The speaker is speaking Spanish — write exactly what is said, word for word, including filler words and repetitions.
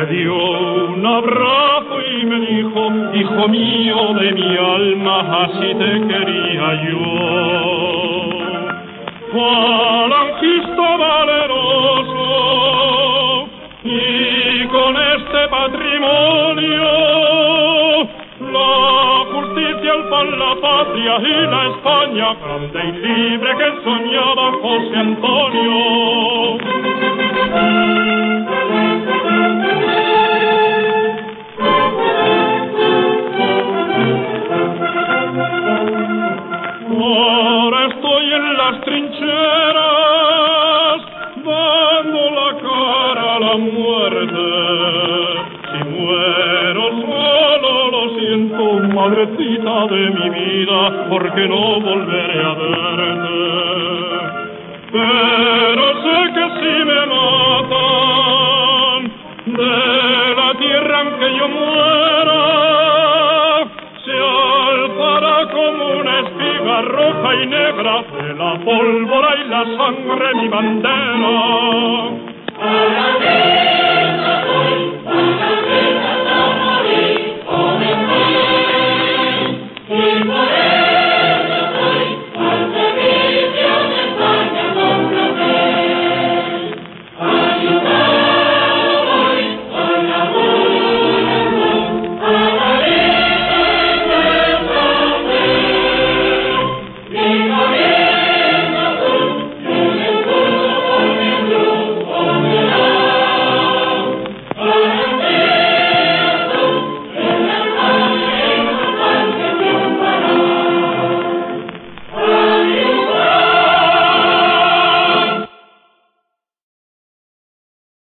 dio un abrazo y me dijo, hijo mío de mi alma, así te quería yo. Falangista valeroso, y con este patrimonio, la justicia, el pan, la patria y la España grande y libre que soñaba José Antonio. Ahora estoy en las trincheras, dando la cara a la muerte. Si muero solo, lo siento, madrecita de mi vida, porque no volveré a verte. Pero sé que si me matan, de la tierra en que yo muera, se alzará como una espiga roja y negra de la pólvora y la sangre mi bandera. Paladina soy, paladina.